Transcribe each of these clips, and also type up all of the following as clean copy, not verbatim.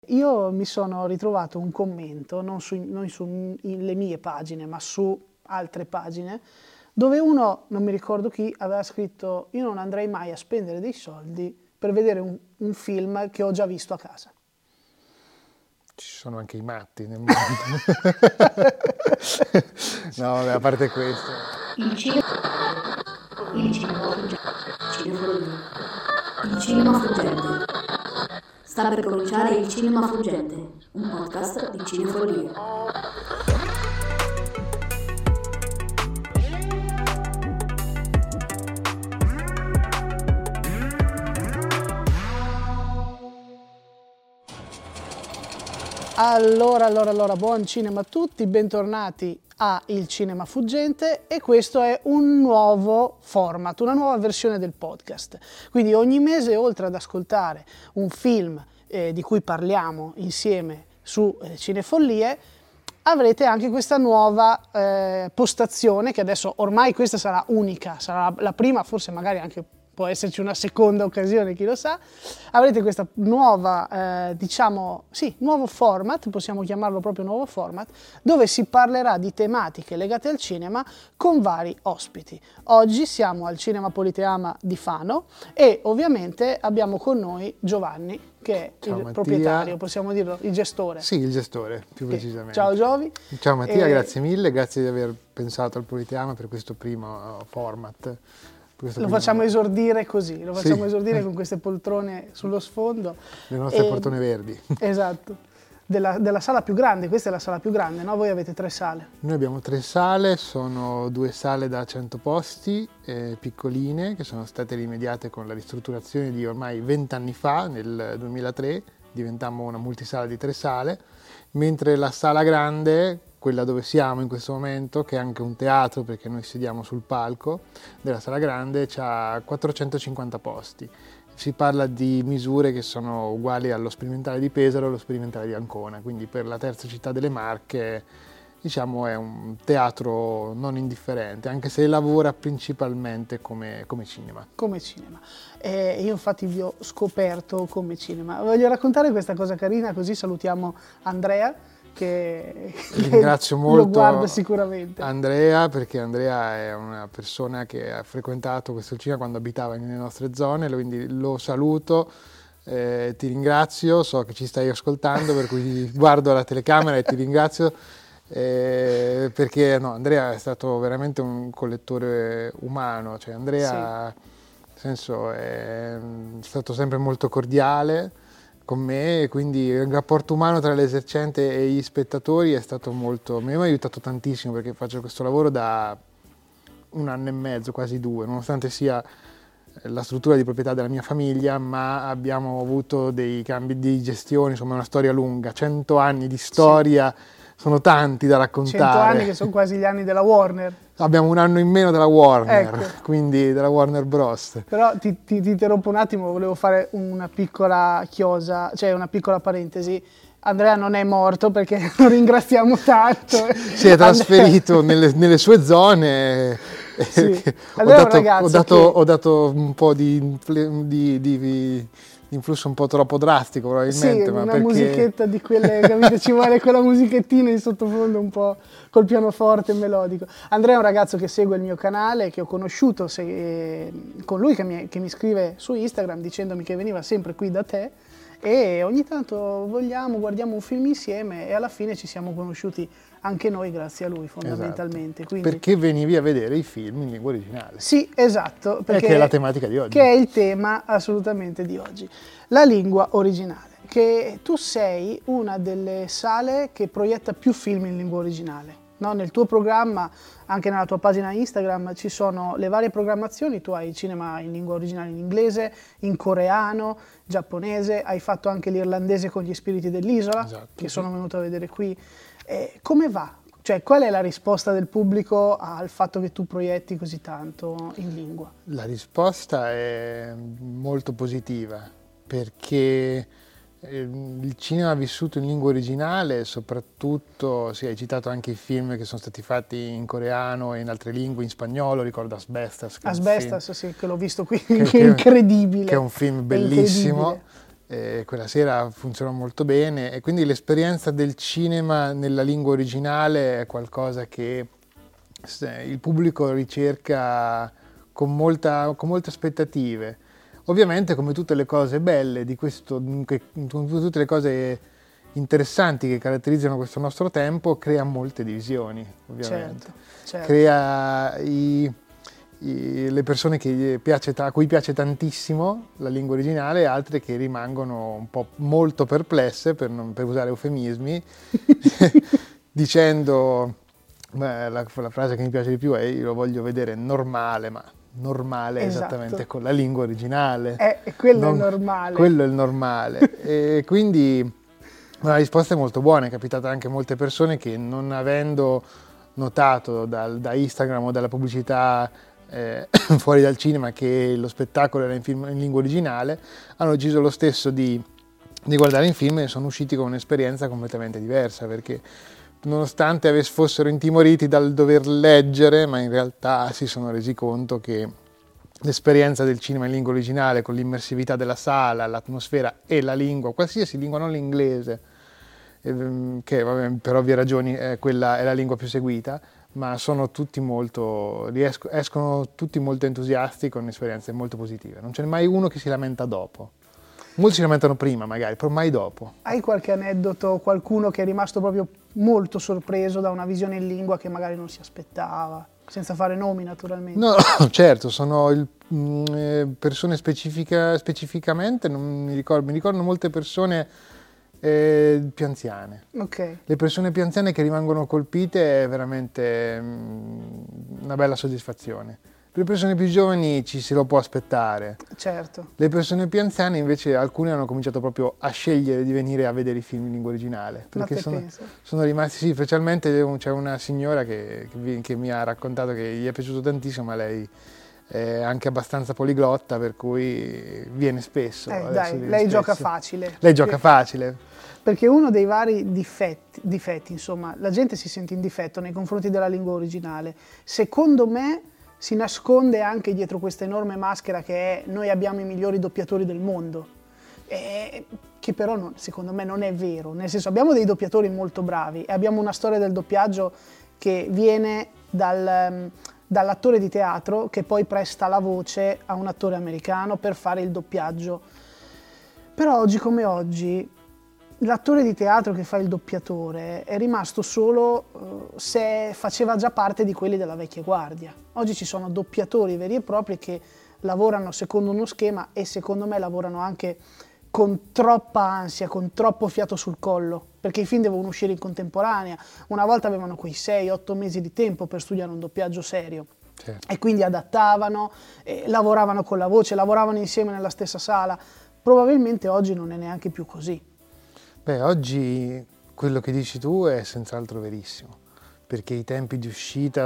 Io mi sono ritrovato un commento, non sulle mie pagine, ma su altre pagine, dove uno, non mi ricordo chi, aveva scritto: io non andrei mai a spendere dei soldi per vedere un film che ho già visto a casa. Ci sono anche i matti nel mondo. No, vabbè, a parte questo. Il cinema fuggente. Sta per cominciare il Cinema Fuggente, un podcast di cinefollia. Allora, buon cinema a tutti, bentornati a Il Cinema Fuggente, e questo è un nuovo format, una nuova versione del podcast. Quindi ogni mese, oltre ad ascoltare un film di cui parliamo insieme su Cinefollie, avrete anche questa nuova postazione, che adesso ormai questa sarà unica, sarà la prima, forse magari anche può esserci una seconda occasione, chi lo sa. Avrete questa nuova, nuovo format, possiamo chiamarlo proprio nuovo format, dove si parlerà di tematiche legate al cinema con vari ospiti. Oggi siamo al Cinema Politeama di Fano e ovviamente abbiamo con noi Giovanni, che è Ciao, il Mattia. proprietario, possiamo dirlo, il gestore. Sì, il gestore, più precisamente. Ciao Giovi. Ciao Mattia, grazie mille, grazie di aver pensato al Politeama per questo primo format. Lo facciamo esordire così, lo facciamo Sì. esordire con queste poltrone sullo sfondo. Le nostre poltrone verdi. Esatto, della sala più grande, questa è la sala più grande, no? Voi avete 3 sale. Noi abbiamo 3 sale, sono 2 sale da 100 posti, piccoline, che sono state rimediate con la ristrutturazione di ormai 20 anni fa, nel 2003, diventammo una multisala di 3 sale, mentre la sala grande, quella dove siamo in questo momento, che è anche un teatro perché noi sediamo sul palco della sala grande, ha 450 posti. Si parla di misure che sono uguali allo sperimentale di Pesaro e allo sperimentale di Ancona, quindi per la terza città delle Marche, diciamo, è un teatro non indifferente, anche se lavora principalmente come cinema. Come cinema. Io infatti vi ho scoperto come cinema. Voglio raccontare questa cosa carina, così salutiamo Andrea, che Ringrazio molto lo guarda sicuramente. Andrea, perché Andrea è una persona che ha frequentato questo cinema quando abitava nelle nostre zone, quindi lo saluto, ti ringrazio, so che ci stai ascoltando, per cui guardo la telecamera e ti ringrazio, perché no, Andrea è stato veramente un collettore umano, cioè Andrea, nel senso, è stato sempre molto cordiale con me, quindi il rapporto umano tra l'esercente e gli spettatori è stato molto, mi ha aiutato tantissimo, perché faccio questo lavoro da 1 anno e mezzo, quasi 2, nonostante sia la struttura di proprietà della mia famiglia, ma abbiamo avuto dei cambi di gestione, insomma è una storia lunga, 100 anni di storia, sono tanti da raccontare. 100 anni che sono quasi gli anni della Warner. Abbiamo 1 anno in meno della Warner, ecco. Quindi della Warner Bros. Però ti interrompo un attimo, volevo fare una piccola chiosa, cioè una piccola parentesi. Andrea non è morto, perché lo ringraziamo tanto. Si è trasferito nelle sue zone. Sì. Ho dato un po' di influsso un po' troppo drastico, probabilmente. Sì, ma una perché... musichetta di quelle, capite? Ci vuole quella musichettina in sottofondo un po' col pianoforte melodico. Andrea è un ragazzo che segue il mio canale, che ho conosciuto con lui, che mi scrive su Instagram dicendomi che veniva sempre qui da te, e ogni tanto guardiamo un film insieme, e alla fine ci siamo conosciuti anche noi grazie a lui, fondamentalmente. Esatto. Quindi... Perché venivi a vedere i film in lingua originale. Sì, esatto. Perché che è la tematica di oggi. Che è il tema assolutamente di oggi. La lingua originale. Che tu sei una delle sale che proietta più film in lingua originale. No? Nel tuo programma, anche nella tua pagina Instagram, ci sono le varie programmazioni. Tu hai cinema in lingua originale in inglese, in coreano, giapponese, hai fatto anche l'irlandese con Gli Spiriti dell'Isola, esatto, che sono venuto a vedere qui. Come va? Cioè, qual è la risposta del pubblico al fatto che tu proietti così tanto in lingua? La risposta è molto positiva, perché il cinema vissuto in lingua originale, soprattutto, hai citato anche i film che sono stati fatti in coreano e in altre lingue, in spagnolo, ricordo Asbestas. Asbestas, sì, che l'ho visto qui, che è incredibile. Che è un film bellissimo. quella sera funzionò molto bene, e quindi l'esperienza del cinema nella lingua originale è qualcosa che il pubblico ricerca con molte aspettative. Ovviamente, come tutte le cose belle di questo, tutte le cose interessanti che caratterizzano questo nostro tempo, crea molte divisioni, ovviamente. Certo. Crea le persone a cui piace tantissimo la lingua originale, e altre che rimangono un po' molto perplesse, per usare eufemismi, dicendo, la frase che mi piace di più è: io lo voglio vedere normale, ma normale esattamente con la lingua originale. Quello è normale. Quello è il normale. E quindi la risposta è molto buona. È capitata anche a molte persone che, non avendo notato da Instagram o dalla pubblicità fuori dal cinema che lo spettacolo era in lingua originale, hanno deciso lo stesso di guardare in film, e sono usciti con un'esperienza completamente diversa, perché nonostante fossero intimoriti dal dover leggere, ma in realtà si sono resi conto che l'esperienza del cinema in lingua originale, con l'immersività della sala, l'atmosfera e la lingua, qualsiasi lingua, non l'inglese, che vabbè, per ovvie ragioni quella è la lingua più seguita, ma escono tutti molto entusiasti, con esperienze molto positive. Non c'è mai uno che si lamenta dopo. Molti si lamentano prima magari, però mai dopo. Hai qualche aneddoto, qualcuno che è rimasto proprio molto sorpreso da una visione in lingua che magari non si aspettava? Senza fare nomi, naturalmente. No, certo, sono persone specificamente, non mi ricordo molte persone più anziane. Ok. Le persone più anziane che rimangono colpite è veramente una bella soddisfazione. Per le persone più giovani ci si lo può aspettare. Certo. Le persone più anziane invece, alcune hanno cominciato proprio a scegliere di venire a vedere i film in lingua originale. Perché sono rimasti, sì, specialmente c'è una signora che mi ha raccontato che gli è piaciuto tantissimo, ma lei è anche abbastanza poliglotta, per cui viene spesso. Lei gioca facile. Lei gioca facile. Perché uno dei vari difetti, insomma, la gente si sente in difetto nei confronti della lingua originale. Secondo me si nasconde anche dietro questa enorme maschera che è: noi abbiamo i migliori doppiatori del mondo, che però secondo me non è vero, nel senso, abbiamo dei doppiatori molto bravi e abbiamo una storia del doppiaggio che viene dall'attore di teatro che poi presta la voce a un attore americano per fare il doppiaggio. Però oggi come oggi l'attore di teatro che fa il doppiatore è rimasto solo se faceva già parte di quelli della vecchia guardia. Oggi ci sono doppiatori veri e propri che lavorano secondo uno schema, e secondo me lavorano anche con troppa ansia, con troppo fiato sul collo, perché i film devono uscire in contemporanea. Una volta avevano quei 6-8 mesi di tempo per studiare un doppiaggio serio. Certo. E quindi adattavano, lavoravano con la voce, lavoravano insieme nella stessa sala. Probabilmente oggi non è neanche più così. Beh, oggi quello che dici tu è senz'altro verissimo, perché i tempi di uscita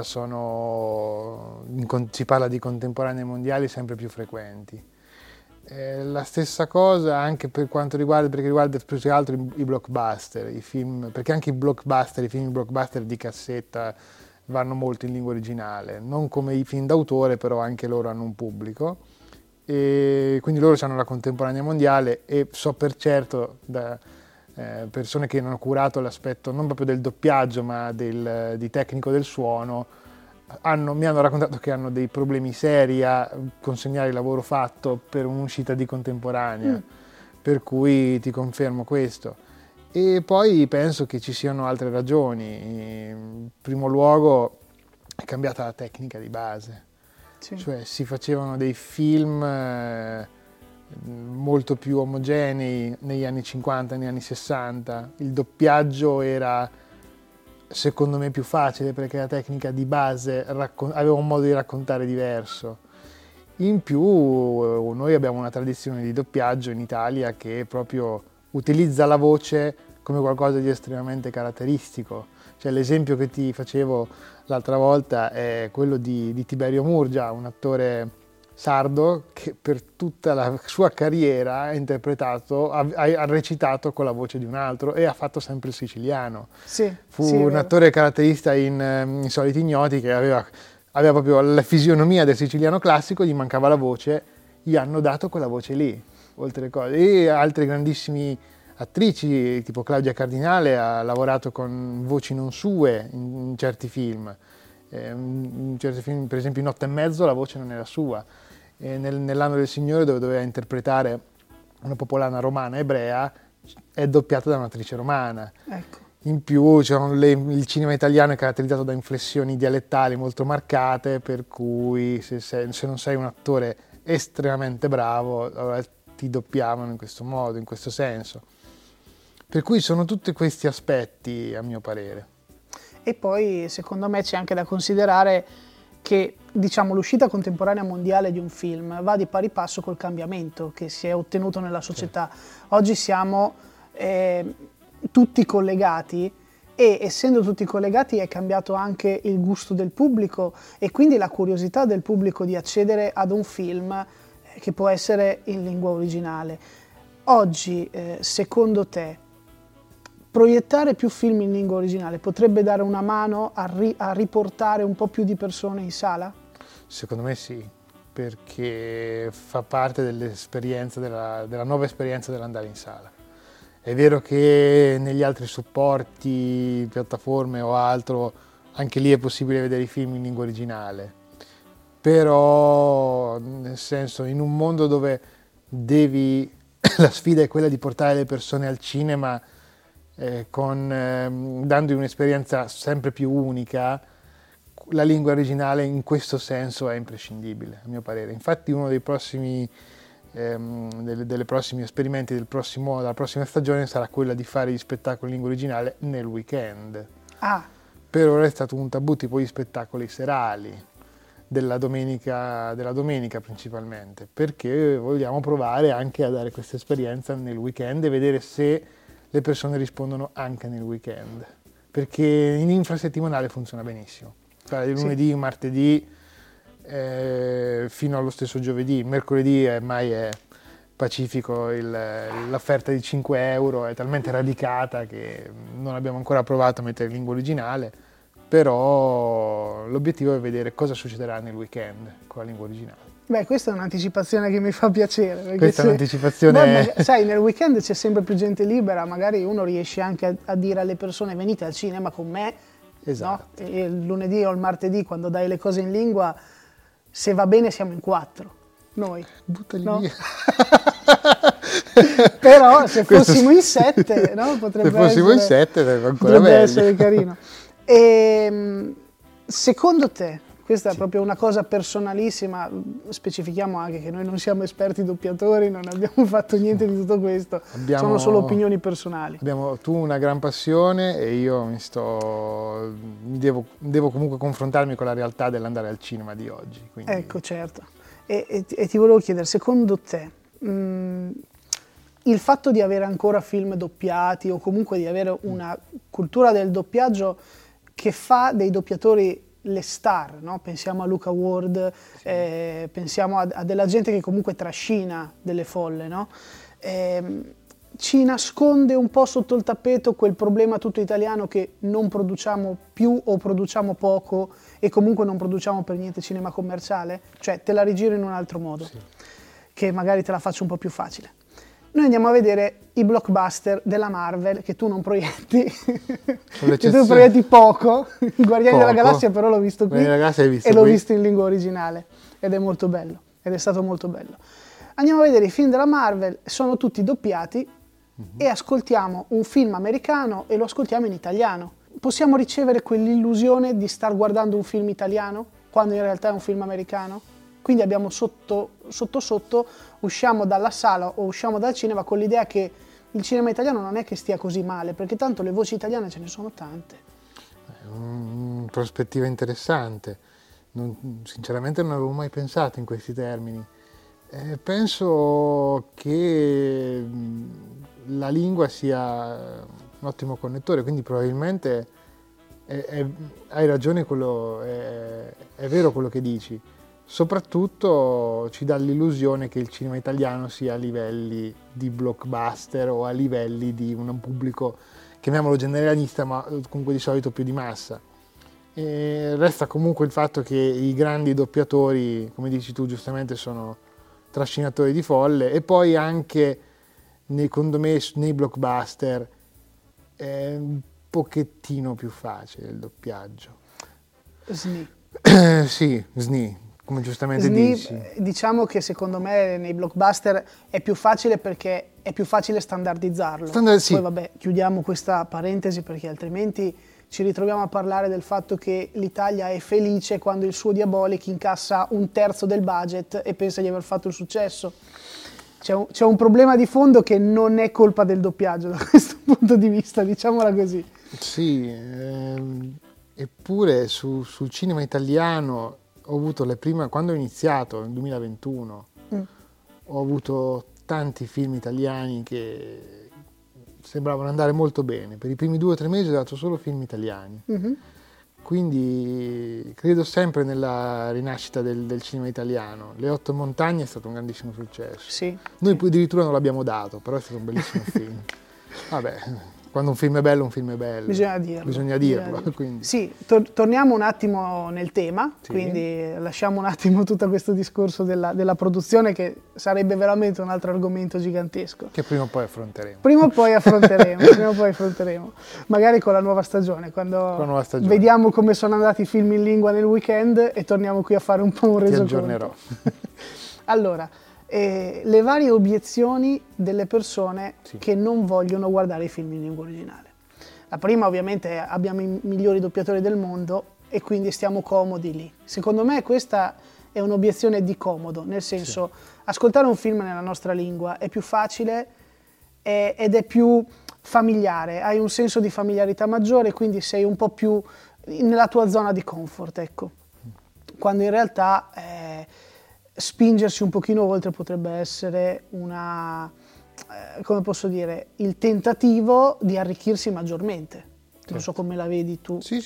si parla di contemporanei mondiali sempre più frequenti. La stessa cosa anche perché riguarda più che altro i blockbuster, i film, perché anche i film blockbuster di cassetta vanno molto in lingua originale, non come i film d'autore, però anche loro hanno un pubblico, e quindi loro hanno la contemporanea mondiale, e so per certo da persone che hanno curato l'aspetto non proprio del doppiaggio ma di tecnico del suono, mi hanno raccontato che hanno dei problemi seri a consegnare il lavoro fatto per un'uscita di contemporanea, per cui ti confermo questo. E poi penso che ci siano altre ragioni. In primo luogo è cambiata la tecnica di base, cioè si facevano dei film molto più omogenei negli anni 50, negli anni 60, il doppiaggio era secondo me più facile perché la tecnica di base aveva un modo di raccontare diverso. In più noi abbiamo una tradizione di doppiaggio in Italia che proprio utilizza la voce come qualcosa di estremamente caratteristico. Cioè, l'esempio che ti facevo l'altra volta è quello di Tiberio Murgia, un attore sardo che per tutta la sua carriera ha recitato con la voce di un altro e ha fatto sempre il siciliano. Fu un attore caratterista in Soliti Ignoti che aveva proprio la fisionomia del siciliano classico, gli mancava la voce, gli hanno dato quella voce lì. oltre le cose. E altre grandissime attrici, tipo Claudia Cardinale, ha lavorato con voci non sue in certi film. In certi film, per esempio in 8 e mezzo, la voce non era sua. Nell'Anno del Signore, dove doveva interpretare una popolana romana ebrea, è doppiata da un'attrice romana. Ecco. In più il cinema italiano è caratterizzato da inflessioni dialettali molto marcate, per cui se non sei un attore estremamente bravo, allora ti doppiavano in questo modo, in questo senso. Per cui sono tutti questi aspetti, a mio parere. E poi secondo me c'è anche da considerare che, diciamo, l'uscita contemporanea mondiale di un film va di pari passo col cambiamento che si è ottenuto nella società. Oggi siamo tutti collegati, e essendo tutti collegati è cambiato anche il gusto del pubblico e quindi la curiosità del pubblico di accedere ad un film che può essere in lingua originale. Oggi, secondo te, proiettare più film in lingua originale potrebbe dare una mano a riportare un po' più di persone in sala? Secondo me sì, perché fa parte dell'esperienza, della nuova esperienza dell'andare in sala. È vero che negli altri supporti, piattaforme o altro, anche lì è possibile vedere i film in lingua originale, però nel senso, in un mondo dove la sfida è quella di portare le persone al cinema dandogli un'esperienza sempre più unica, la lingua originale in questo senso è imprescindibile, a mio parere. Infatti uno dei prossimi delle prossimi esperimenti della prossima stagione sarà quella di fare gli spettacoli in lingua originale nel weekend. Per ora è stato un tabù, tipo gli spettacoli serali della domenica principalmente, perché vogliamo provare anche a dare questa esperienza nel weekend e vedere se le persone rispondono anche nel weekend, perché in infrasettimanale funziona benissimo, cioè il lunedì, martedì, fino allo stesso giovedì. Mercoledì ormai è pacifico, l'offerta di 5 euro è talmente radicata che non abbiamo ancora provato a mettere in lingua originale, però l'obiettivo è vedere cosa succederà nel weekend con la lingua originale. Beh, questa è un'anticipazione che mi fa piacere. Questa è un'anticipazione... sai, nel weekend c'è sempre più gente libera, magari uno riesce anche a dire alle persone: venite al cinema con me. Esatto. No? E il lunedì o il martedì, quando dai le cose in lingua, se va bene siamo in 4, noi. Buttali via. Però se fossimo in 7, no? potrebbe essere carino. E, secondo te, questa è proprio una cosa personalissima, specifichiamo anche che noi non siamo esperti doppiatori, non abbiamo fatto niente di tutto questo, sono solo opinioni personali. Abbiamo tu una gran passione e io devo comunque confrontarmi con la realtà dell'andare al cinema di oggi. Quindi... Ecco, certo. E ti volevo chiedere, secondo te, il fatto di avere ancora film doppiati o comunque di avere una cultura del doppiaggio che fa dei doppiatori le star, no? Pensiamo a Luca Ward, sì. Pensiamo a della gente che comunque trascina delle folle, no? Ci nasconde un po' sotto il tappeto quel problema tutto italiano che non produciamo più o produciamo poco e comunque non produciamo per niente cinema commerciale? Cioè, te la rigiro in un altro modo, sì, che magari te la faccio un po' più facile. Noi andiamo a vedere i blockbuster della Marvel che tu non proietti, che tu proietti poco. Guardiani della Galassia però l'ho visto qui e l'ho visto in lingua originale ed è molto bello, ed è stato molto bello. Andiamo a vedere i film della Marvel, sono tutti doppiati e ascoltiamo un film americano e lo ascoltiamo in italiano. Possiamo ricevere quell'illusione di star guardando un film italiano quando in realtà è un film americano? Quindi abbiamo sotto usciamo dalla sala o usciamo dal cinema con l'idea che il cinema italiano non è che stia così male, perché tanto le voci italiane ce ne sono tante. Prospettiva interessante. Sinceramente non avevo mai pensato in questi termini. Penso che la lingua sia un ottimo connettore, quindi probabilmente hai ragione, è vero quello che dici. Soprattutto ci dà l'illusione che il cinema italiano sia a livelli di blockbuster o a livelli di un pubblico, chiamiamolo generalista, ma comunque di solito più di massa. E resta comunque il fatto che i grandi doppiatori, come dici tu giustamente, sono trascinatore di folle, e poi anche, secondo me, nei blockbuster è un pochettino più facile il doppiaggio. SNI. Sì, SNI, come giustamente SNI, dici. diciamo che secondo me nei blockbuster è più facile perché è più facile standardizzarlo. Sì. Poi vabbè, chiudiamo questa parentesi perché altrimenti ci ritroviamo a parlare del fatto che l'Italia è felice quando il suo Diabolic incassa 1/3 del budget e pensa di aver fatto il successo. C'è un problema di fondo che non è colpa del doppiaggio da questo punto di vista, diciamola così. Sì, eppure sul cinema italiano ho avuto le prime, quando ho iniziato nel 2021, ho avuto tanti film italiani che sembravano andare molto bene. Per i primi 2 o 3 mesi ho dato solo film italiani. Quindi credo sempre nella rinascita del cinema italiano. Le 8 montagne è stato un grandissimo successo. Sì, Noi poi addirittura non l'abbiamo dato, però è stato un bellissimo film. Vabbè, quando un film è bello, un film è bello. bisogna dirlo. Quindi. Sì, torniamo un attimo nel tema, Sì. quindi lasciamo un attimo tutto questo discorso della produzione, che sarebbe veramente un altro argomento gigantesco. Che prima o poi affronteremo. Prima o poi affronteremo, magari con la nuova stagione, quando vediamo come sono andati i film in lingua nel weekend e torniamo qui a fare un po' un resoconto. Ti aggiornerò. Allora, le varie obiezioni delle persone che non vogliono guardare i film in lingua originale. La prima, ovviamente, abbiamo i migliori doppiatori del mondo e quindi stiamo comodi lì. Secondo me questa è un'obiezione di comodo, nel senso, ascoltare un film nella nostra lingua è più facile ed è più familiare, hai un senso di familiarità maggiore, quindi sei un po' più nella tua zona di comfort, ecco. Quando in realtà spingersi un pochino oltre potrebbe essere come posso dire, il tentativo di arricchirsi maggiormente. Non so come la vedi tu. Sì.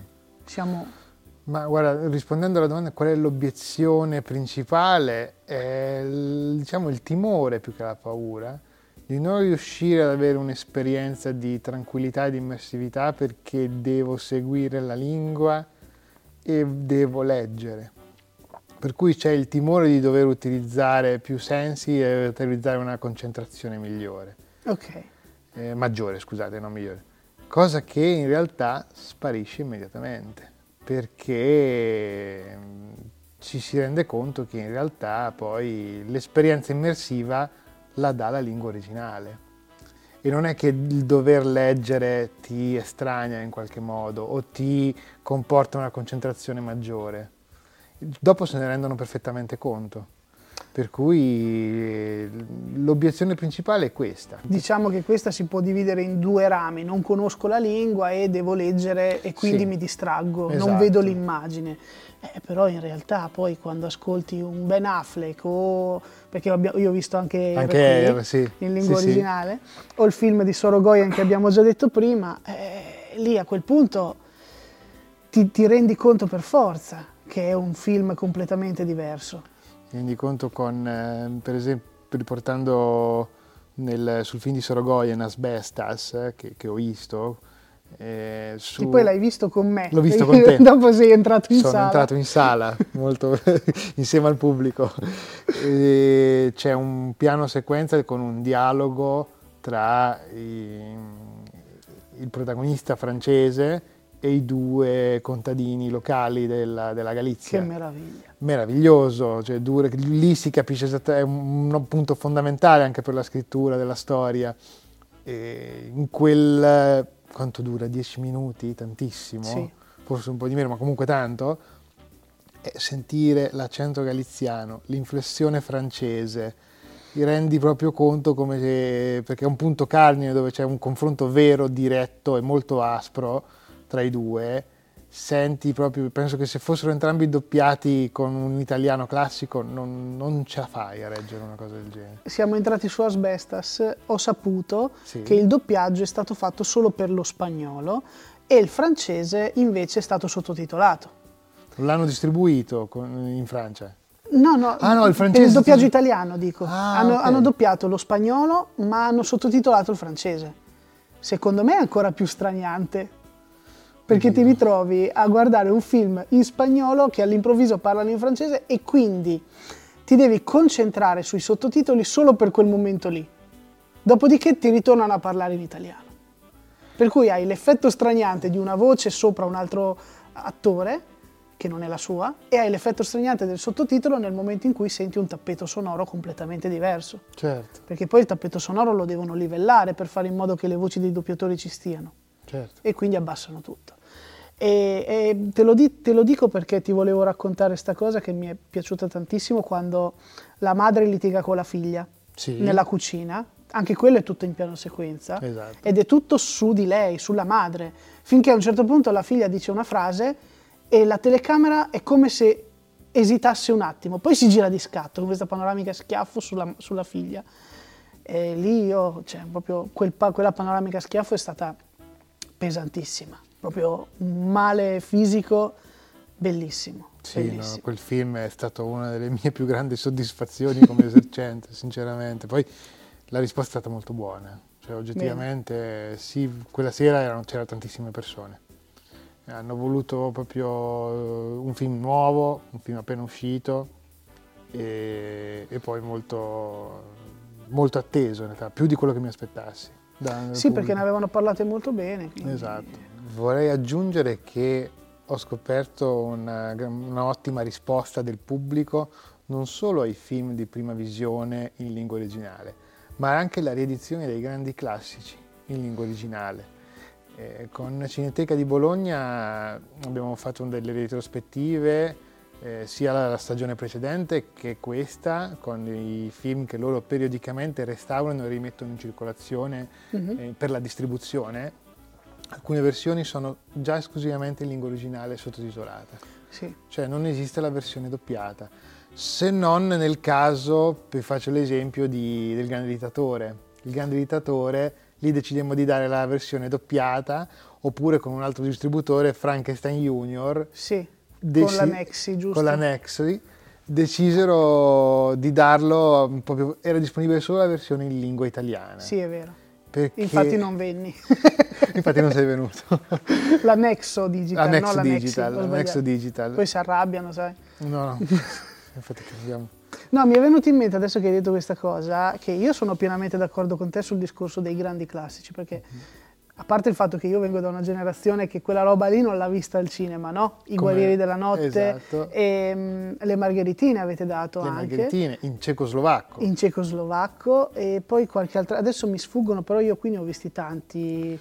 Ma guarda, rispondendo alla domanda qual è l'obiezione principale, è diciamo il timore più che la paura di non riuscire ad avere un'esperienza di tranquillità e di immersività perché devo seguire la lingua e devo leggere. Per cui c'è il timore di dover utilizzare più sensi e utilizzare una concentrazione migliore. Maggiore, scusate, non migliore. Cosa che in realtà sparisce immediatamente, perché ci si rende conto che in realtà poi l'esperienza immersiva la dà la lingua originale. E non è che il dover leggere ti estranea in qualche modo o ti comporta una concentrazione maggiore. Dopo se ne rendono perfettamente conto. Per cui l'obiezione principale è questa. Diciamo che questa si può dividere in 2 rami: non conosco la lingua e devo leggere e quindi mi distraggo, non vedo l'immagine. Però in realtà poi quando ascolti un Ben Affleck perché io ho visto anche in lingua originale, o il film di Sorogoyen che abbiamo già detto prima, lì a quel punto ti rendi conto per forza che è un film completamente diverso. Mi rendi conto con, per esempio, riportando sul film di Sorogoyen, Asbestas, che ho visto. E poi l'hai visto con me. L'ho visto con te. Dopo sei entrato in sala. Sono entrato in sala, molto insieme al pubblico. E c'è un piano sequenza con un dialogo tra il protagonista francese e i 2 contadini locali della Galizia. Che meraviglia. Meraviglioso, cioè lì si capisce esattamente, è un punto fondamentale anche per la scrittura della storia. E in quel, quanto dura? 10 minuti? Tantissimo? Sì. Forse un po' di meno, ma comunque tanto. Sentire l'accento galiziano, l'inflessione francese, ti rendi proprio conto perché è un punto cardine dove c'è un confronto vero, diretto e molto aspro tra i 2, senti proprio, penso che se fossero entrambi doppiati con un italiano classico non ce la fai a reggere una cosa del genere. Siamo entrati su Asbestas, ho saputo che il doppiaggio è stato fatto solo per lo spagnolo e il francese invece è stato sottotitolato. L'hanno distribuito in Francia? No, il francese. Per il doppiaggio italiano, dico. Okay. Hanno doppiato lo spagnolo, ma hanno sottotitolato il francese. Secondo me è ancora più straniante. Perché ti ritrovi a guardare un film in spagnolo che all'improvviso parlano in francese e quindi ti devi concentrare sui sottotitoli solo per quel momento lì. Dopodiché ti ritornano a parlare in italiano. Per cui hai l'effetto straniante di una voce sopra un altro attore, che non è la sua, e hai l'effetto straniante del sottotitolo nel momento in cui senti un tappeto sonoro completamente diverso. Certo, Perché poi il tappeto sonoro lo devono livellare per fare in modo che le voci dei doppiatori ci stiano. certo. E quindi abbassano tutto. E te lo dico perché ti volevo raccontare sta cosa che mi è piaciuta tantissimo, quando la madre litiga con la figlia Sì. nella cucina. Anche quello è tutto in piano sequenza, Esatto. ed è tutto su di lei, sulla madre, finché a un certo punto la figlia dice una frase e la telecamera è come se esitasse un attimo, poi si gira di scatto con questa panoramica a schiaffo sulla figlia. E lì proprio quella panoramica a schiaffo è stata pesantissima, proprio un male fisico bellissimo. Sì, bellissimo. no, quel film è stato una delle mie più grandi soddisfazioni come esercente, sinceramente. Poi la risposta è stata molto buona, cioè oggettivamente sì, quella sera c'erano tantissime persone. Hanno voluto proprio un film nuovo, un film appena uscito e poi molto, molto atteso in realtà, più di quello che mi aspettassi. Sì, perché ne avevano parlato molto bene. Quindi... Esatto. Vorrei aggiungere che ho scoperto un'ottima risposta del pubblico non solo ai film di prima visione in lingua originale, ma anche la riedizione dei grandi classici in lingua originale. Con Cineteca di Bologna abbiamo fatto delle retrospettive sia la stagione precedente che questa, con i film che loro periodicamente restaurano e rimettono in circolazione per la distribuzione. Alcune versioni sono già esclusivamente in lingua originale sottotitolata, Sì. cioè non esiste la versione doppiata, se non nel caso, vi faccio l'esempio del Grande Dittatore. Il Grande Dittatore, lì decidemmo di dare la versione doppiata, oppure con un altro distributore, Frankenstein Junior, Sì, con la Nexi, giusto? Con la Nexi, decisero di darlo, proprio, era disponibile solo la versione in lingua italiana. Sì, è vero. Perché... Infatti non venni. Infatti non sei venuto. La Nexo Digital, la Nexo no la Digital, Nexi, la Nexo Digital. Poi si arrabbiano, sai? No. Infatti cambiamo. No, mi è venuto in mente adesso che hai detto questa cosa, che io sono pienamente d'accordo con te sul discorso dei grandi classici, perché a parte il fatto che io vengo da una generazione che quella roba lì non l'ha vista al cinema, no? I Guerrieri della Notte, esatto. E le Margheritine avete dato le anche. Le Margheritine in cecoslovacco. In cecoslovacco e poi qualche altra, adesso mi sfuggono, però io qui ne ho visti tanti.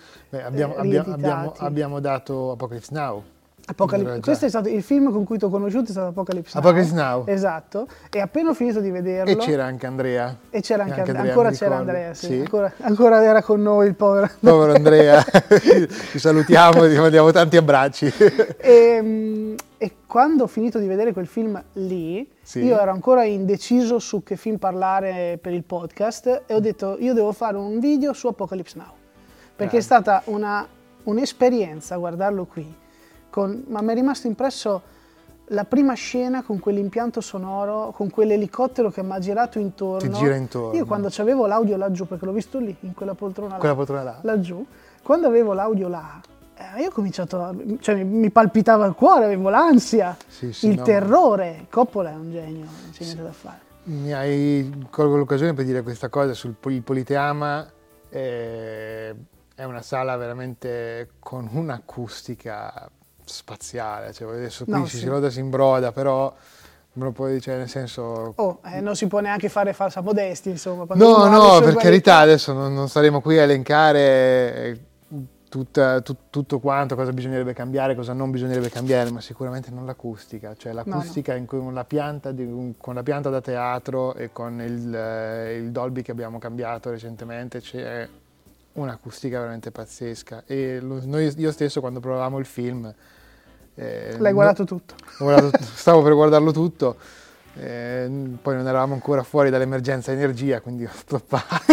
Abbiamo dato Apocalypse Now. Questo è stato il film con cui ti ho conosciuto, è stato Apocalypse Now. Apocalypse Now. Esatto, e appena ho finito di vederlo... E c'era anche Andrea. E c'era anche Andrea, ancora c'era Andrea, sì. Sì. Ancora era con noi il povero Andrea. Ci salutiamo e ti mandiamo tanti abbracci. E quando ho finito di vedere quel film lì, sì, io ero ancora indeciso su che film parlare per il podcast e ho detto io devo fare un video su Apocalypse Now, perché è stata un'esperienza guardarlo qui. Ma mi è rimasto impresso la prima scena con quell'impianto sonoro, con quell'elicottero che mi ha girato intorno. Ti gira intorno. Io quando c'avevo l'audio laggiù, perché l'ho visto lì, in quella poltrona là, laggiù, quando avevo l'audio là, io ho cominciato, mi palpitava il cuore, avevo l'ansia, il terrore. Coppola è un genio, non c'è niente da fare. Colgo l'occasione per dire questa cosa sul Politeama. È una sala veramente con un'acustica spaziale, cioè adesso qui si roda, si imbroda, però me lo puoi dire, nel senso... non si può neanche fare falsa modestia, insomma. No, per carità, adesso non staremo qui a elencare tutto quanto, cosa bisognerebbe cambiare, cosa non bisognerebbe cambiare, ma sicuramente non l'acustica, cioè l'acustica in cui con la pianta da teatro e con il Dolby che abbiamo cambiato recentemente c'è un'acustica veramente pazzesca e io stesso quando provavamo il film l'hai guardato tutto? Stavo per guardarlo tutto, poi non eravamo ancora fuori dall'emergenza energia, quindi ho stoppato.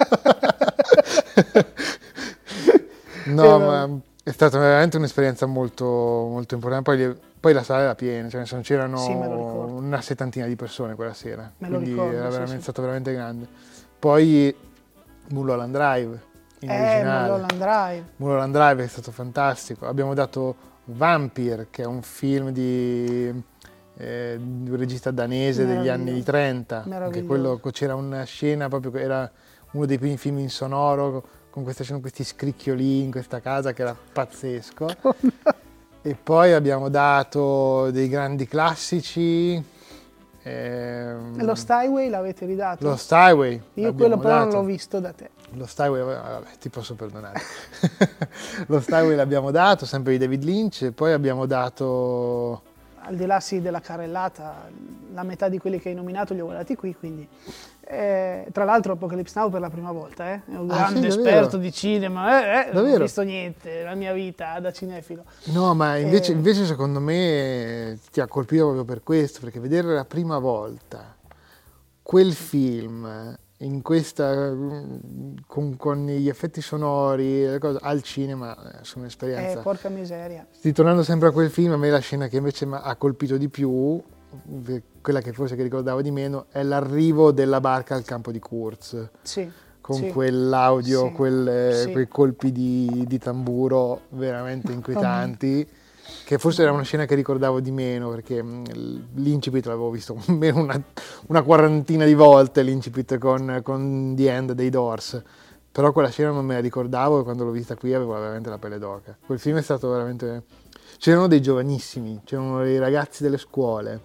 Ma è stata veramente un'esperienza molto, molto importante. Poi la sala era piena, cioè c'erano una settantina di persone quella sera, quindi era stato veramente grande. Poi Mulholland Drive in originale. Mulholland Drive è stato fantastico. Abbiamo dato Vampire, che è un film di un regista danese degli anni 30, anche quello, c'era una scena proprio che era uno dei primi film in sonoro con questa scena, questi scricchioli in questa casa che era pazzesco. E poi abbiamo dato dei grandi classici. Lo Steinway l'avete ridato? Lo Steinway. Io quello però non l'ho visto da te. Lo Steinway, vabbè, ti posso perdonare. Lo Steinway l'abbiamo dato, sempre di David Lynch, e poi abbiamo dato... Al di là della carrellata, la metà di quelli che hai nominato li ho guardati qui, quindi... tra l'altro Apocalypse Now per la prima volta, è un grande esperto di cinema, non ho visto niente nella mia vita da cinefilo. No, ma invece secondo me ti ha colpito proprio per questo, perché vedere la prima volta quel film in questa con gli effetti sonori le cose, al cinema sono un'esperienza. Porca miseria. Ritornando sempre a quel film, a me la scena che invece mi ha colpito di più, quella che forse che ricordavo di meno, è l'arrivo della barca al campo di Kurz. Sì. Con quell'audio, quei colpi di tamburo veramente inquietanti, che forse era una scena che ricordavo di meno, perché l'incipit l'avevo visto almeno una quarantina di volte, l'incipit con The End dei Doors, però quella scena non me la ricordavo e quando l'ho vista qui avevo veramente la pelle d'oca. Quel film è stato veramente... C'erano dei giovanissimi, c'erano dei ragazzi delle scuole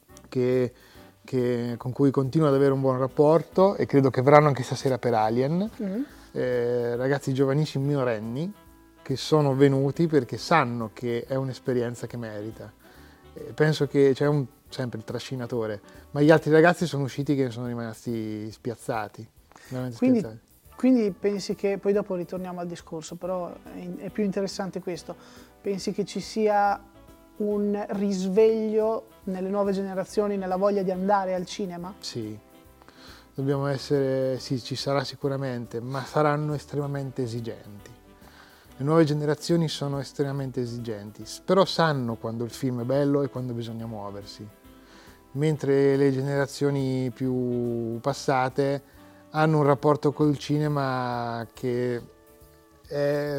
con cui continuo ad avere un buon rapporto e credo che verranno anche stasera per Alien, ragazzi giovanissimi minorenni che sono venuti perché sanno che è un'esperienza che merita. Penso che c'è sempre il trascinatore, ma gli altri ragazzi sono usciti che sono rimasti spiazzati, veramente spiazzati. Quindi pensi che, poi dopo ritorniamo al discorso, però è più interessante questo, pensi che ci sia un risveglio nelle nuove generazioni nella voglia di andare al cinema? Sì, dobbiamo essere, sì, ci sarà sicuramente, ma saranno estremamente esigenti. Le nuove generazioni sono estremamente esigenti, però sanno quando il film è bello e quando bisogna muoversi, mentre le generazioni più passate hanno un rapporto col cinema che è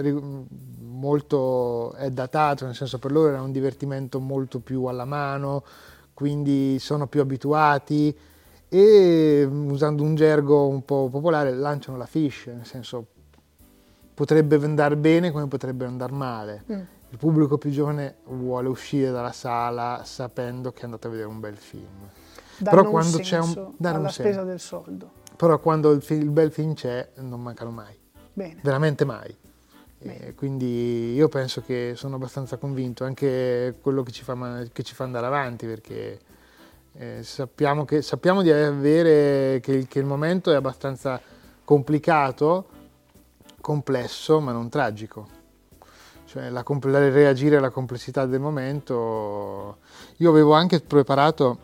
datato, nel senso per loro era un divertimento molto più alla mano, quindi sono più abituati e, usando un gergo un po' popolare, lanciano la fish, nel senso potrebbe andare bene come potrebbe andare male. Il pubblico più giovane vuole uscire dalla sala sapendo che è andato a vedere un bel film. Però quando c'è alla spesa del soldo. Però quando il bel film c'è non mancano mai. Bene. Veramente mai. Quindi io penso che sono abbastanza convinto, anche quello che ci fa andare avanti, perché sappiamo di avere che il momento è abbastanza complicato, complesso, ma non tragico. Cioè reagire alla complessità del momento. Io avevo anche preparato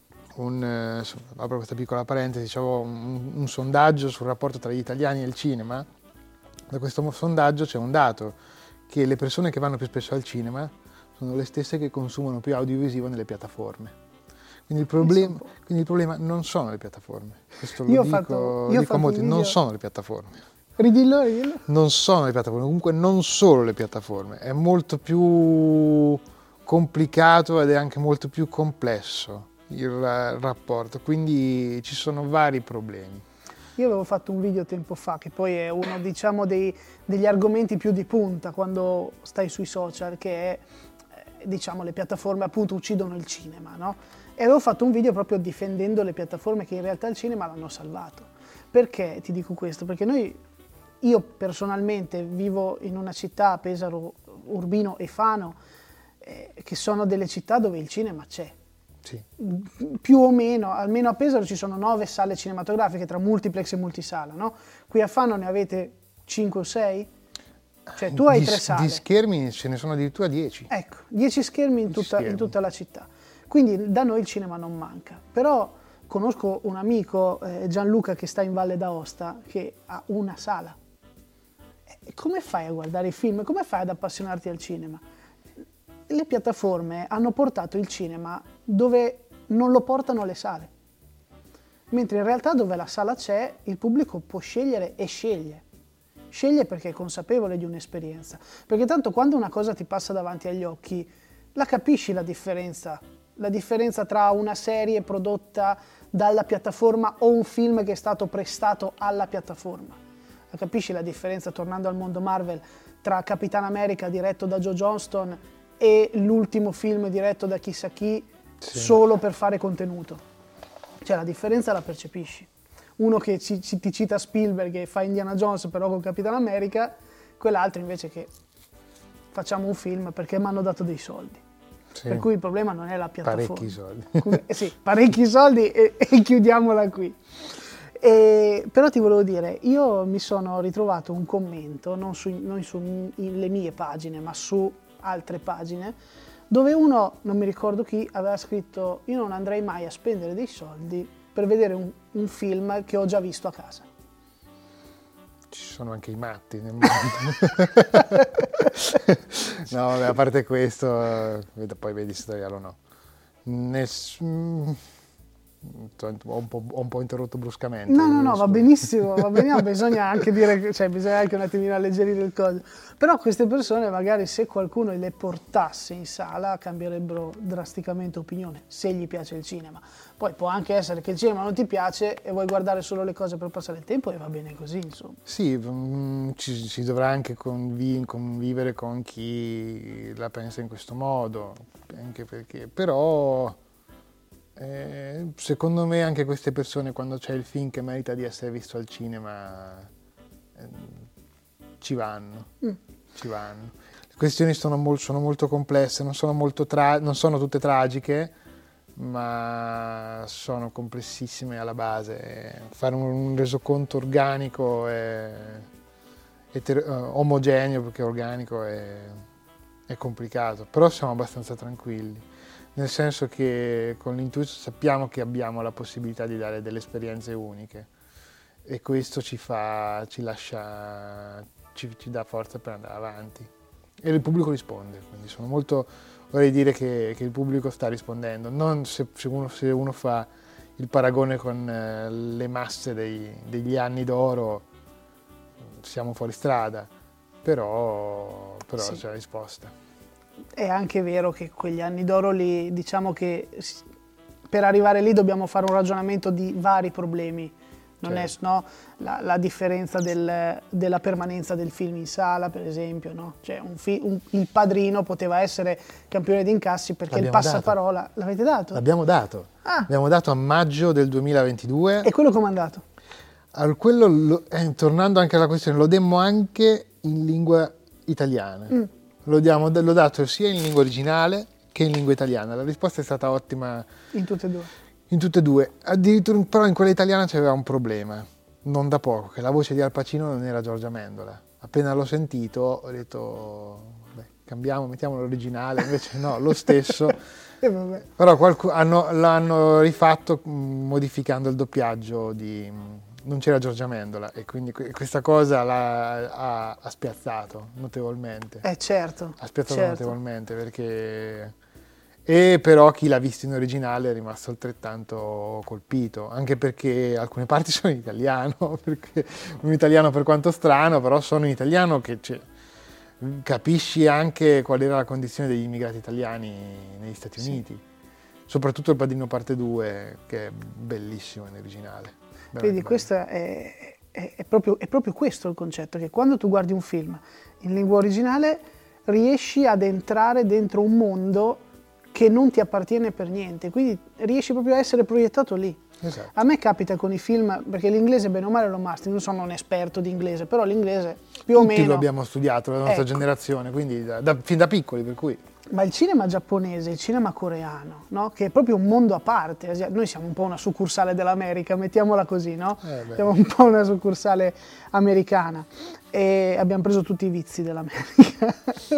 apro questa piccola parentesi, c'avevo un sondaggio sul rapporto tra gli italiani e il cinema. Da questo sondaggio c'è un dato, che le persone che vanno più spesso al cinema sono le stesse che consumano più audiovisivo nelle piattaforme. Quindi il problema non sono le piattaforme. Questo lo dico a molti, non sono le piattaforme. Ridillo. Non sono le piattaforme, comunque non solo le piattaforme, è molto più complicato ed è anche molto più complesso il rapporto, quindi ci sono vari problemi. Io avevo fatto un video tempo fa, che poi è uno, diciamo, degli argomenti più di punta quando stai sui social, che è, diciamo, le piattaforme appunto uccidono il cinema, no? E avevo fatto un video proprio difendendo le piattaforme che in realtà il cinema l'hanno salvato. Perché ti dico questo? Perché io personalmente vivo in una città, Pesaro, Urbino e Fano, che sono delle città dove il cinema c'è. Sì. Più o meno, almeno a Pesaro ci sono 9 sale cinematografiche tra multiplex e multisala, no? Qui a Fano ne avete 5 o 6? Cioè tu hai 3 sale. Di schermi ce ne sono addirittura 10. Ecco, 10 schermi in tutta la città. Quindi da noi il cinema non manca. Però conosco un amico, Gianluca, che sta in Valle d'Aosta, che ha una sala. Come fai a guardare i film? Come fai ad appassionarti al cinema? Le piattaforme hanno portato il cinema dove non lo portano le sale, mentre in realtà dove la sala c'è il pubblico può scegliere e sceglie perché è consapevole di un'esperienza, perché tanto quando una cosa ti passa davanti agli occhi la capisci la differenza la differenza tra una serie prodotta dalla piattaforma o un film che è stato prestato alla piattaforma. Capisci la differenza, tornando al mondo Marvel, tra Capitan America diretto da Joe Johnston e l'ultimo film diretto da chissà chi, solo per fare contenuto? Cioè la differenza la percepisci. Uno che ti cita Spielberg e fa Indiana Jones però con Capitan America, quell'altro invece che facciamo un film perché mi hanno dato dei soldi. Sì. Per cui il problema non è la piattaforma. Parecchi soldi. Sì, parecchi soldi e chiudiamola qui. Però ti volevo dire, io mi sono ritrovato un commento, non sulle mie pagine, ma su altre pagine, dove uno, non mi ricordo chi, aveva scritto: io non andrei mai a spendere dei soldi per vedere un film che ho già visto a casa. Ci sono anche i matti nel mondo. No, vabbè, a parte questo, poi vedi se tagliarlo o no. Ho un po' interrotto bruscamente. No, va benissimo, bisogna anche dire, cioè bisogna anche un attimino alleggerire il coso. Però queste persone magari, se qualcuno le portasse in sala, cambierebbero drasticamente opinione, se gli piace il cinema. Poi può anche essere che il cinema non ti piace e vuoi guardare solo le cose per passare il tempo, e va bene così, insomma. Sì, si dovrà anche convivere con chi la pensa in questo modo, anche perché, però secondo me anche queste persone, quando c'è il film che merita di essere visto al cinema, ci vanno. Le questioni sono molto complesse, non sono tutte tragiche, ma sono complessissime alla base. Fare un resoconto organico omogeneo, perché organico è complicato, però siamo abbastanza tranquilli, nel senso che con l'Intuit sappiamo che abbiamo la possibilità di dare delle esperienze uniche, e questo ci dà forza per andare avanti, e il pubblico risponde, quindi vorrei dire che il pubblico sta rispondendo. Non se uno fa il paragone con le masse degli anni d'oro, siamo fuori strada, però sì, c'è la risposta. È anche vero che quegli anni d'oro lì, diciamo che per arrivare lì dobbiamo fare un ragionamento di vari problemi. Non è, no? La differenza della permanenza del film in sala, per esempio, no? Cioè Il Padrino poteva essere campione di incassi perché il passaparola... L'avete dato? L'abbiamo dato. L'abbiamo dato a maggio del 2022. E quello com'è andato? Tornando anche alla questione, lo demmo anche in lingua italiana. L'ho dato sia in lingua originale che in lingua italiana. La risposta è stata ottima. In tutte e due? In tutte e due. Addirittura però in quella italiana c'aveva un problema, non da poco, che la voce di Al Pacino non era Giorgia Mendola. Appena l'ho sentito ho detto, cambiamo, mettiamo l'originale, invece no, lo stesso. Però l'hanno rifatto modificando il doppiaggio non c'era Giorgia Mendola, e quindi questa cosa ha spiazzato notevolmente. Certo. Ha spiazzato notevolmente, perché... E però chi l'ha visto in originale è rimasto altrettanto colpito, anche perché alcune parti sono in italiano, perché un italiano per quanto strano, però sono in italiano, che capisci anche qual era la condizione degli immigrati italiani negli Stati Uniti. Soprattutto Il Padrino parte 2, che è bellissimo in originale. Vedi, questo è proprio questo il concetto, che quando tu guardi un film in lingua originale riesci ad entrare dentro un mondo che non ti appartiene per niente, quindi riesci proprio a essere proiettato lì. Esatto. A me capita con i film, perché l'inglese bene o male lo mastro, non sono un esperto di inglese, però l'inglese più o meno... Tutti lo abbiamo studiato, la nostra generazione, quindi fin da piccoli, per cui... Ma il cinema giapponese, il cinema coreano, no? Che è proprio un mondo a parte. Noi siamo un po' una succursale dell'America, mettiamola così, no? Siamo un po' una succursale americana e abbiamo preso tutti i vizi dell'America.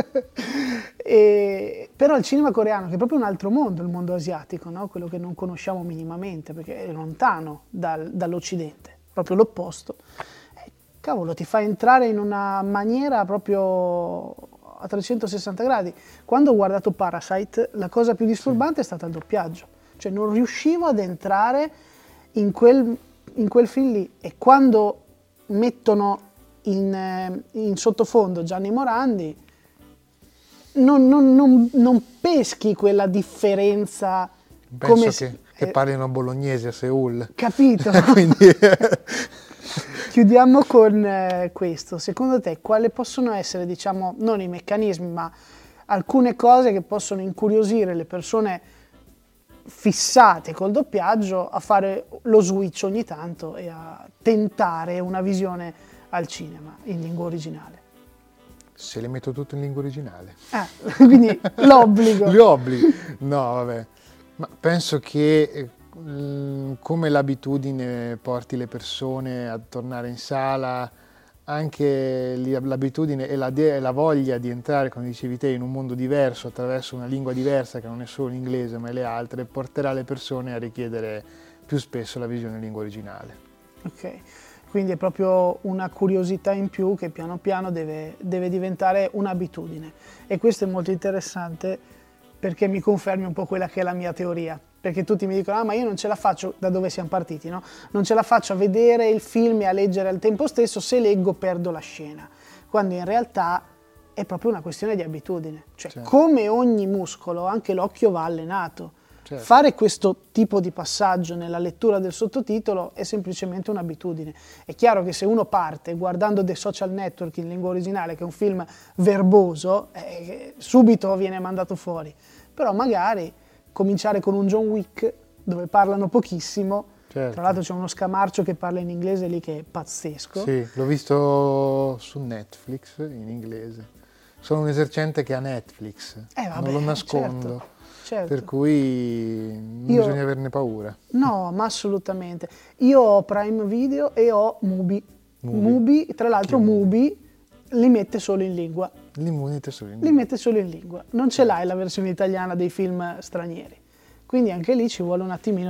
Però il cinema coreano, che è proprio un altro mondo, il mondo asiatico, no? Quello che non conosciamo minimamente, perché è lontano dall'Occidente, proprio l'opposto. Cavolo, ti fa entrare in una maniera proprio... a 360 gradi. Quando ho guardato Parasite, la cosa più disturbante è stata il doppiaggio. Cioè non riuscivo ad entrare in quel film lì, e quando mettono in sottofondo Gianni Morandi non peschi quella differenza Penso che parlino bolognese a Seul. Capito? Quindi... Chiudiamo con questo. Secondo te quali possono essere, diciamo, non i meccanismi, ma alcune cose che possono incuriosire le persone fissate col doppiaggio a fare lo switch ogni tanto e a tentare una visione al cinema in lingua originale? Se le metto tutte in lingua originale. Quindi l'obbligo. Li obblighi. No, vabbè. Ma penso che come l'abitudine porti le persone a tornare in sala, anche l'abitudine e la voglia di entrare, come dicevi te, in un mondo diverso attraverso una lingua diversa che non è solo l'inglese ma le altre, porterà le persone a richiedere più spesso la visione in lingua originale. Ok, quindi è proprio una curiosità in più che piano piano deve diventare un'abitudine, e questo è molto interessante perché mi confermi un po' quella che è la mia teoria. Perché tutti mi dicono, ma io non ce la faccio, da dove siamo partiti, no? Non ce la faccio a vedere il film e a leggere al tempo stesso, se leggo perdo la scena. Quando in realtà è proprio una questione di abitudine. Cioè, certo, come ogni muscolo, anche l'occhio va allenato. certo. Fare questo tipo di passaggio nella lettura del sottotitolo è semplicemente un'abitudine. È chiaro che se uno parte guardando The Social Network in lingua originale, che è un film verboso, subito viene mandato fuori. Però magari cominciare con un John Wick dove parlano pochissimo, certo. Tra l'altro c'è uno scamarcio che parla in inglese lì che è pazzesco. Sì, l'ho visto su Netflix in inglese. Sono un esercente che ha Netflix, Vabbè, non lo nascondo, certo. per cui non bisogna averne paura. No, ma assolutamente. Io ho Prime Video e ho Mubi. Mubi, tra l'altro Mubi li mette solo in lingua. Li mette solo in Li mette solo in lingua. Non ce l'hai la versione italiana dei film stranieri. Quindi anche lì ci vuole un attimino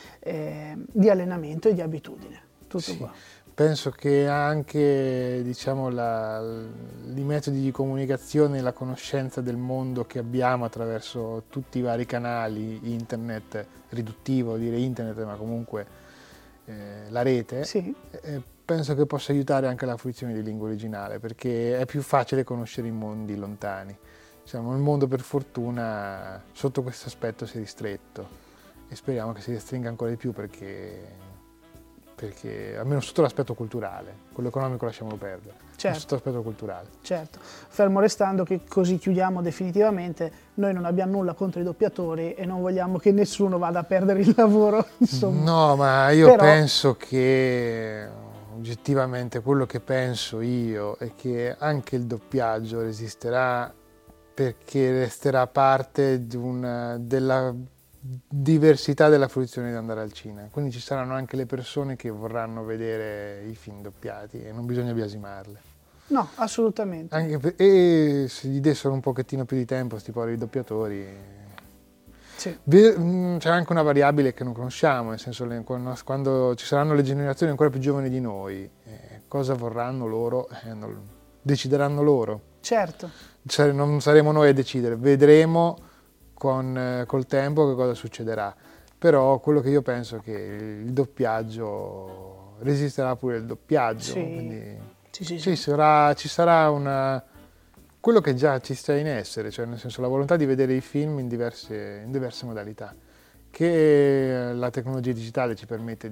di allenamento e di abitudine. Tutto sì. qua. Penso che anche, diciamo, i metodi di comunicazione e la conoscenza del mondo che abbiamo attraverso tutti i vari canali, internet, riduttivo dire internet, ma comunque la rete, sì. Penso che possa aiutare anche la fruizione di lingua originale, perché è più facile conoscere i mondi lontani. Diciamo, il mondo per fortuna sotto questo aspetto si è ristretto e speriamo che si restringa ancora di più, perché almeno sotto l'aspetto culturale, quello economico lasciamolo perdere, certo. Sotto l'aspetto culturale. Certo, fermo restando che così chiudiamo definitivamente, noi non abbiamo nulla contro i doppiatori e non vogliamo che nessuno vada a perdere il lavoro, insomma. No, ma io penso che oggettivamente quello che penso io è che anche il doppiaggio resisterà, perché resterà parte della diversità della fruizione di andare al cinema, quindi ci saranno anche le persone che vorranno vedere i film doppiati e non bisogna biasimarle. No, assolutamente. E se gli dessero un pochettino più di tempo a sti poveri doppiatori. Sì. C'è anche una variabile che non conosciamo, nel senso quando ci saranno le generazioni ancora più giovani di noi, cosa vorranno loro, decideranno loro. Certo. Non saremo noi a decidere, vedremo col tempo che cosa succederà, però quello che io penso è che il doppiaggio resisterà pure il doppiaggio, sì. quindi sì. ci sarà quello che già ci sta in essere, cioè nel senso la volontà di vedere i film in diverse modalità che la tecnologia digitale ci permette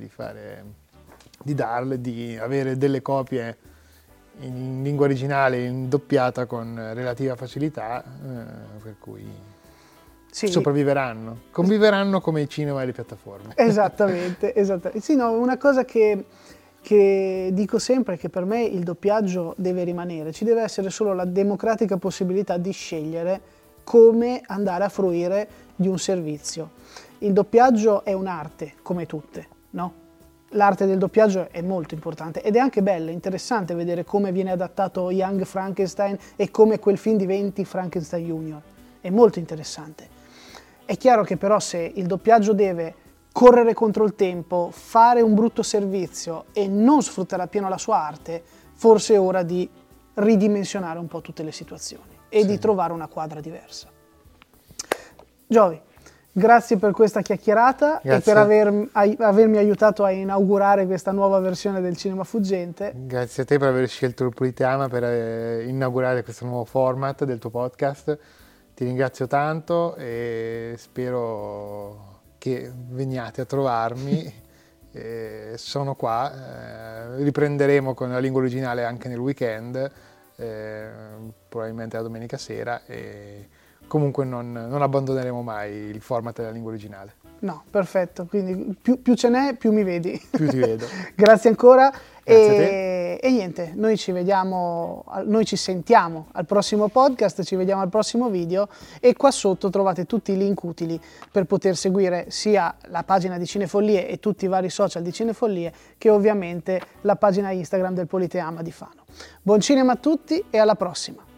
di darle, di avere delle copie in lingua originale, in doppiata con relativa facilità, per cui sopravviveranno, conviveranno come i cinema e le piattaforme. Esattamente. Sì, no, una cosa che dico sempre è che per me il doppiaggio deve rimanere, ci deve essere solo la democratica possibilità di scegliere come andare a fruire di un servizio. Il doppiaggio è un'arte, come tutte, no? L'arte del doppiaggio è molto importante ed è anche bella, interessante vedere come viene adattato Young Frankenstein e come quel film diventi Frankenstein Junior. È molto interessante. È chiaro che però se il doppiaggio deve correre contro il tempo, fare un brutto servizio e non sfruttare appieno la sua arte, forse è ora di ridimensionare un po' tutte le situazioni e di trovare una quadra diversa. Giovi, grazie per questa chiacchierata. Grazie. E per avermi aiutato a inaugurare questa nuova versione del Cinema Fuggente. Grazie a te per aver scelto il Politeama per inaugurare questo nuovo format del tuo podcast. Ti ringrazio tanto e spero che veniate a trovarmi. Sono qua, riprenderemo con la lingua originale anche nel weekend, probabilmente la domenica sera, e comunque non abbandoneremo mai il format della lingua originale. No, perfetto, quindi più ce n'è, più mi vedi. Più ti vedo. Grazie ancora. Grazie a te. E niente, noi ci sentiamo al prossimo podcast, ci vediamo al prossimo video, e qua sotto trovate tutti i link utili per poter seguire sia la pagina di Cinefollie e tutti i vari social di Cinefollie, che ovviamente la pagina Instagram del Politeama di Fano. Buon cinema a tutti e alla prossima!